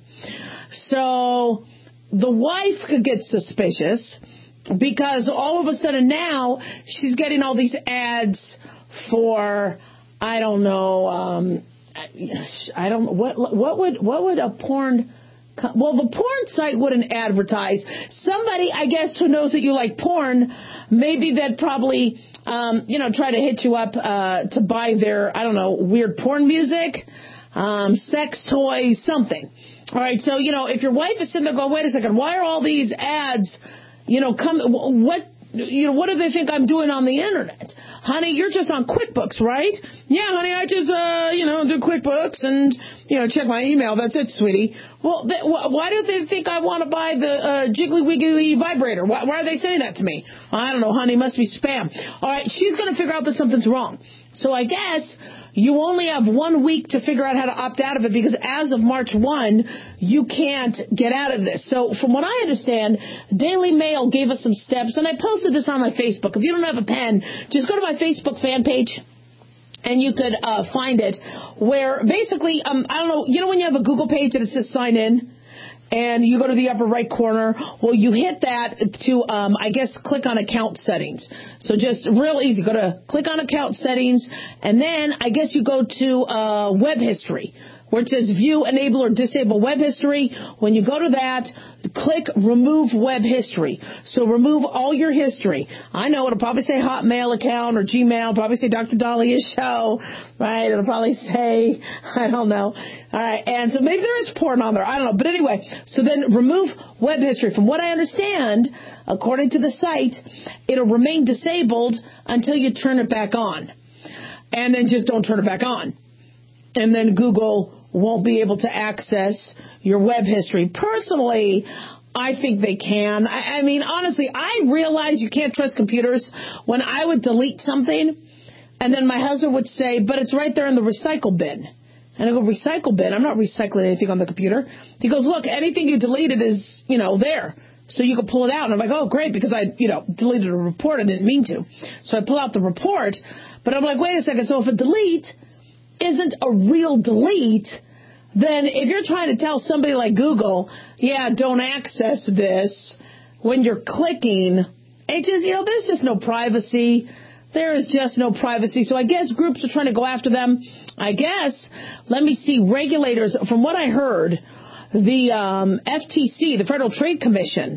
So the wife could get suspicious because all of a sudden now she's getting all these ads for, I don't know, um, I don't, what, what would, what would a porn, well, the porn site wouldn't advertise. Somebody, I guess, who knows that you like porn, maybe they'd probably, um, you know, try to hit you up, uh, to buy their, I don't know, weird porn music, um, sex toys, something. All right. So, you know, if your wife is sitting there going, wait a second, why are all these ads, you know, come, what, you know, what do they think I'm doing on the internet? Honey, you're just on QuickBooks, right? Yeah, honey, I just, uh, you know, do QuickBooks and, you know, check my email. That's it, sweetie. Well, they, wh- why do they think I want to buy the uh, Jiggly Wiggly vibrator? Why, why are they saying that to me? I don't know, honey, must be spam. All right, she's going to figure out that something's wrong. So I guess you only have one week to figure out how to opt out of it because as of March first, you can't get out of this. So from what I understand, Daily Mail gave us some steps, and I posted this on my Facebook. If you don't have a pen, just go to my Facebook fan page, and you could uh, find it, where basically, um, I don't know, you know when you have a Google page that it says sign in? And you go to the upper right corner. Well, you hit that to, um, I guess, click on account settings. So just real easy. Go to click on account settings. And then I guess you go to uh, web history, where it says view, enable, or disable web history. When you go to that, click remove web history. So remove all your history. I know it'll probably say Hotmail account or Gmail. It'll probably say Doctor Dahlia Show, right? It'll probably say, I don't know. All right. And so maybe there is porn on there. I don't know. But anyway, so then remove web history. From what I understand, according to the site, it'll remain disabled until you turn it back on. And then just don't turn it back on. And then Google won't be able to access your web history. Personally, I think they can. I, I mean, honestly, I realize you can't trust computers. When I would delete something, and then my husband would say, but it's right there in the recycle bin. And I go, recycle bin? I'm not recycling anything on the computer. He goes, look, anything you deleted is, you know, there. So you can pull it out. And I'm like, oh, great, because I, you know, deleted a report. I didn't mean to. So I pull out the report. But I'm like, wait a second. So if a delete isn't a real delete, then if you're trying to tell somebody like Google, yeah, don't access this, when you're clicking, it just, you know, there's just no privacy. There is just no privacy. So I guess groups are trying to go after them. I guess, let me see, regulators, from what I heard, the um, F T C, the Federal Trade Commission,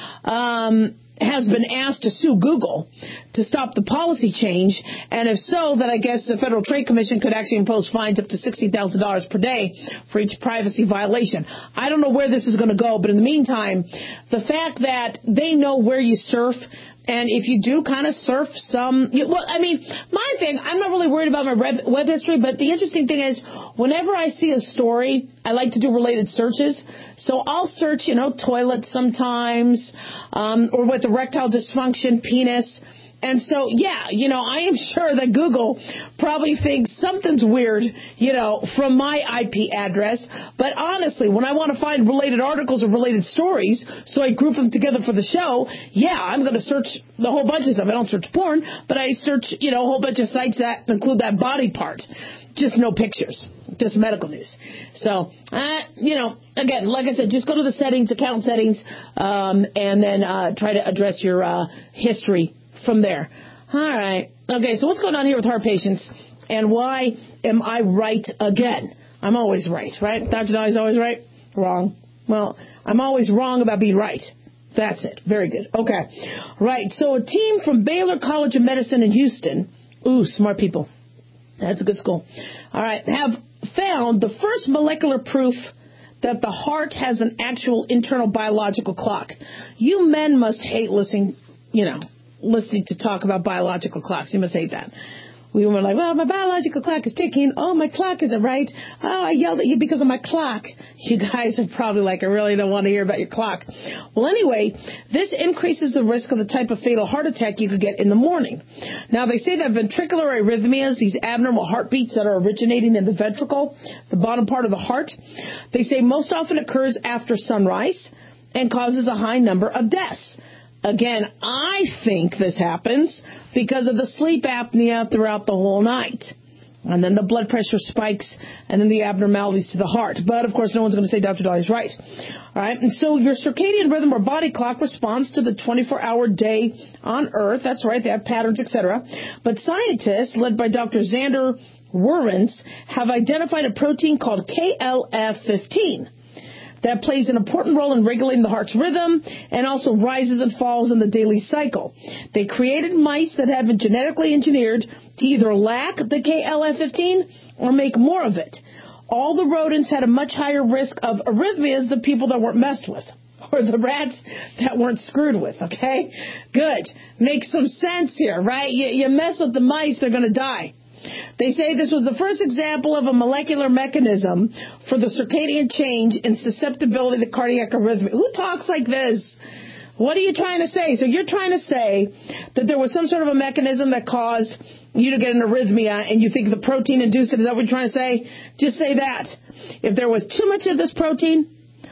um, has been asked to sue Google to stop the policy change. And if so, then I guess the Federal Trade Commission could actually impose fines up to sixty thousand dollars per day for each privacy violation. I don't know where this is going to go, but in the meantime, the fact that they know where you surf, and if you do kind of surf some, you, well, I mean, my thing, I'm not really worried about my web, web history, but the interesting thing is, whenever I see a story, I like to do related searches. So I'll search, you know, toilets sometimes, um, or with erectile dysfunction, penis. And so, yeah, you know, I am sure that Google probably thinks something's weird, you know, from my I P address. But honestly, when I want to find related articles or related stories, so I group them together for the show, yeah, I'm going to search the whole bunch of stuff. I don't search porn, but I search, you know, a whole bunch of sites that include that body part. Just no pictures, just medical news. So, uh, you know, again, like I said, just go to the settings, account settings, um, and then uh, try to address your uh, history from there. All right. Okay, so what's going on here with heart patients, and why am I right again? I'm always right, right? Doctor Dolly's always right? Wrong. Well, I'm always wrong about being right. That's it. Very good. Okay. Right. So a team from Baylor College of Medicine in Houston, ooh, smart people. That's a good school. All right. Have found the first molecular proof that the heart has an actual internal biological clock. You men must hate listening, you know, listening to talk about biological clocks. You must hate that. We were like, well, my biological clock is ticking. Oh, my clock isn't right. Oh, I yelled at you because of my clock. You guys are probably like, I really don't want to hear about your clock. Well, anyway, this increases the risk of the type of fatal heart attack you could get in the morning. Now, they say that ventricular arrhythmias, these abnormal heartbeats that are originating in the ventricle, the bottom part of the heart, they say most often occurs after sunrise and causes a high number of deaths. Again, I think this happens because of the sleep apnea throughout the whole night. And then the blood pressure spikes, and then the abnormalities to the heart. But, of course, no one's going to say Doctor Dolly's right. All right, and so your circadian rhythm or body clock responds to the twenty-four hour day on Earth. That's right, they have patterns, et cetera. But scientists, led by Doctor Xander Werens, have identified a protein called K L F fifteen. That plays an important role in regulating the heart's rhythm and also rises and falls in the daily cycle. They created mice that have been genetically engineered to either lack the K L F fifteen or make more of it. All the rodents had a much higher risk of arrhythmias than people that weren't messed with, or the rats that weren't screwed with, okay? Good. Makes some sense here, right? You, you mess with the mice, they're going to die. They say this was the first example of a molecular mechanism for the circadian change in susceptibility to cardiac arrhythmia. Who talks like this? What are you trying to say? So you're trying to say that there was some sort of a mechanism that caused you to get an arrhythmia and you think the protein induced it. Is that what you're trying to say? Just say that. If there was too much of this protein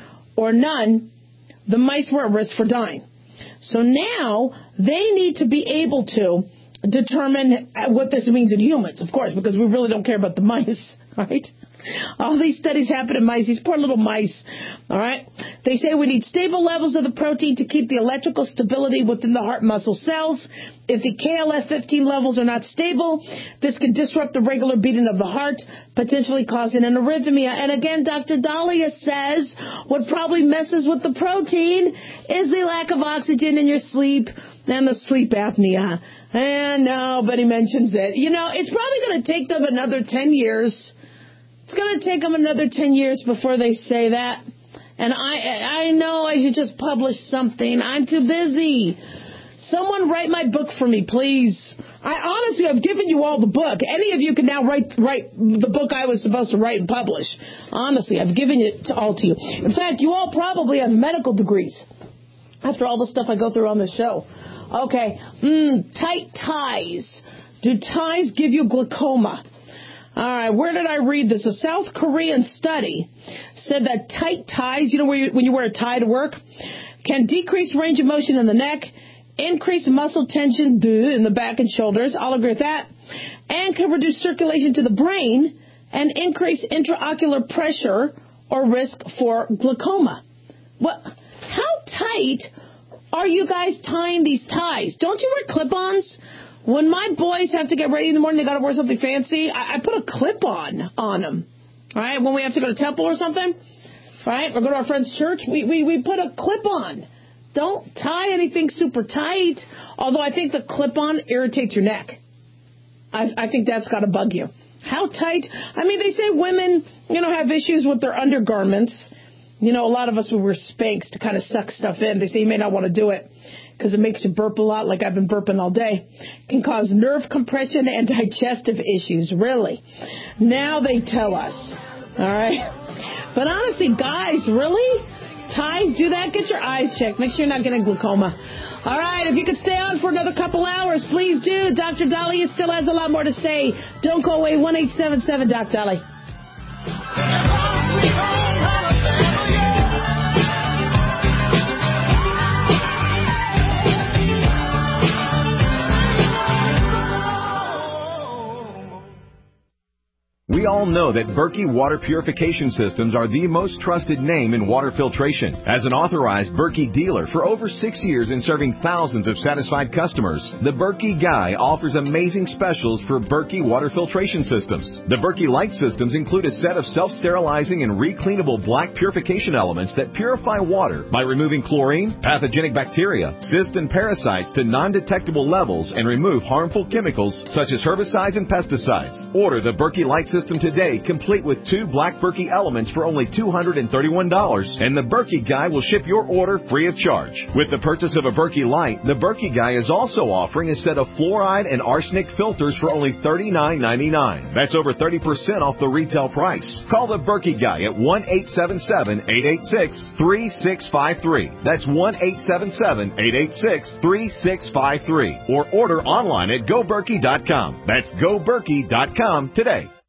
or none, the mice were at risk for dying. So now they need to be able to determine what this means in humans, of course, because we really don't care about the mice, right? All these studies happen in mice, these poor little mice, all right? They say we need stable levels of the protein to keep the electrical stability within the heart muscle cells. If the K L F fifteen levels are not stable, this can disrupt the regular beating of the heart, potentially causing an arrhythmia. And again, Doctor Dahlia says what probably messes with the protein is the lack of oxygen in your sleep and the sleep apnea. And nobody mentions it. You know, it's probably going to take them another ten years. It's going to take them another ten years before they say that. And I I know I should just publish something. I'm too busy. Someone write my book for me, please. I honestly, I've given you all the book. Any of you can now write write the book I was supposed to write and publish. Honestly, I've given it to all to you. In fact, you all probably have medical degrees after all the stuff I go through on this show. Okay, mm, tight ties. Do ties give you glaucoma? All right, where did I read this? A South Korean study said that tight ties, you know, where you, when you wear a tie to work, can decrease range of motion in the neck, increase muscle tension in the back and shoulders, I'll agree with that, and can reduce circulation to the brain and increase intraocular pressure or risk for glaucoma. What? How tight are you guys tying these ties? Don't you wear clip-ons? When my boys have to get ready in the morning, they got to wear something fancy, I, I put a clip-on on them. All right, when we have to go to temple or something, right, or go to our friend's church, we, we, we put a clip-on. Don't tie anything super tight, although I think the clip-on irritates your neck. I, I think that's got to bug you. How tight? I mean, they say women, you know, have issues with their undergarments. You know, a lot of us would wear Spanx to kind of suck stuff in. They say you may not want to do it because it makes you burp a lot, like I've been burping all day. It can cause nerve compression and digestive issues, really. Now they tell us. All right? But honestly, guys, really? Ties do that? Get your eyes checked. Make sure you're not getting glaucoma. All right, if you could stay on for another couple hours, please do. Doctor Dahlia still has a lot more to say. Don't go away. one eight seven seven Doc Dolly. We all know that Berkey Water Purification Systems are the most trusted name in water filtration. As an authorized Berkey dealer for over six years and serving thousands of satisfied customers, the Berkey Guy offers amazing specials for Berkey Water Filtration Systems. The Berkey Light Systems include a set of self-sterilizing and recleanable black purification elements that purify water by removing chlorine, pathogenic bacteria, cysts, and parasites to non-detectable levels and remove harmful chemicals such as herbicides and pesticides. Order the Berkey Light System today, complete with two black Berkey elements for only two hundred thirty-one dollars, and the Berkey Guy will ship your order free of charge. With the purchase of a Berkey Light, the Berkey Guy is also offering a set of fluoride and arsenic filters for only thirty-nine ninety-nine. That's over thirty percent off the retail price. Call the Berkey Guy at one eight seven seven, eight eight six, three six five three. That's one eight seven seven, eight eight six, three six five three. Or order online at go berkey dot com. That's go berkey dot com today.